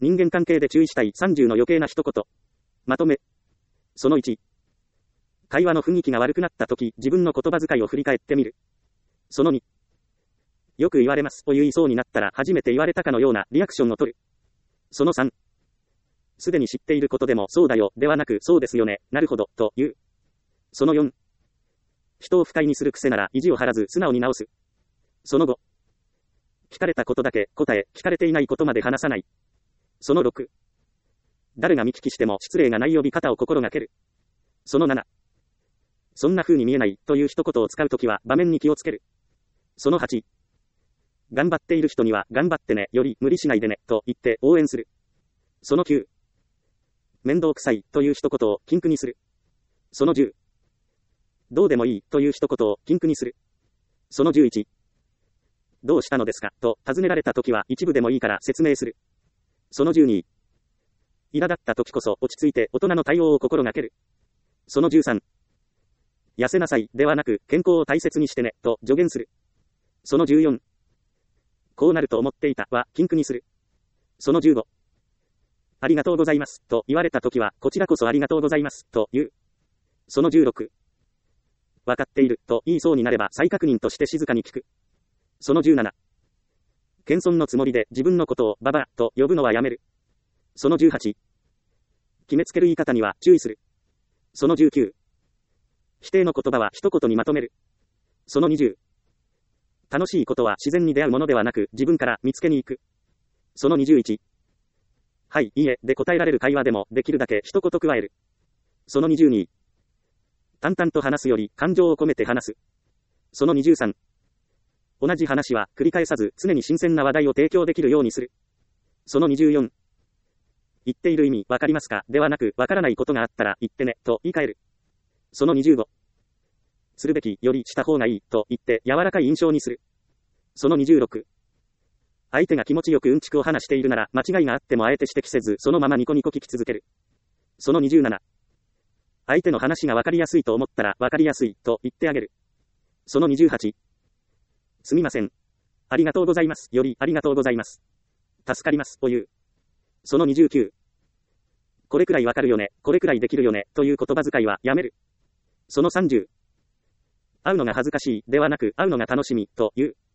人間関係で注意したい30の余計な一言。まとめ。その1。会話の雰囲気が悪くなったとき、自分の言葉遣いを振り返ってみる。その2。よく言われますと言いそうになったら初めて言われたかのようなリアクションを取る。その3。すでに知っていることでもそうだよではなくそうですよね、なるほど、と言う。その4。人を不快にする癖なら意地を張らず素直に直す。その5。聞かれたことだけ答え、聞かれていないことまで話さない。その6。誰が見聞きしても失礼がない呼び方を心がける。その7。そんな風に見えないという一言を使うときは場面に気をつける。その8。頑張っている人には頑張ってねより無理しないでねと言って応援する。その9。面倒くさいという一言を禁句にする。その10。どうでもいいという一言を禁句にする。その11。どうしたのですかと尋ねられたときは一部でもいいから説明する。その12。苛立ったときこそ落ち着いて大人の対応を心がける。その13。痩せなさいではなく健康を大切にしてねと助言する。その14。こうなると思っていたは禁句にする。その15。ありがとうございますと言われたときはこちらこそありがとうございますと言う。その16。わかっていると言いそうになれば再確認として静かに聞く。その17。謙遜のつもりで自分のことをババアと呼ぶのはやめる。その18。決めつける言い方には注意する。その19。否定の言葉は一言にまとめる。その20。楽しいことは自然に出会うものではなく自分から見つけに行く。その21。はい、いいえで答えられる会話でもできるだけ一言加える。その22。淡々と話すより感情を込めて話す。その23。同じ話は繰り返さず常に新鮮な話題を提供できるようにする。その24。言っている意味わかりますかではなくわからないことがあったら言ってねと言い換える。その25。するべきよりした方がいいと言って柔らかい印象にする。その26。相手が気持ちよくうんちくを話しているなら間違いがあってもあえて指摘せずそのままニコニコ聞き続ける。その27。相手の話がわかりやすいと思ったらわかりやすいと言ってあげる。その28。すみません。ありがとうございますよりありがとうございます。助かりますという。その29。これくらいわかるよね、これくらいできるよねという言葉遣いはやめる。その30。会うのが恥ずかしいではなく会うのが楽しみという。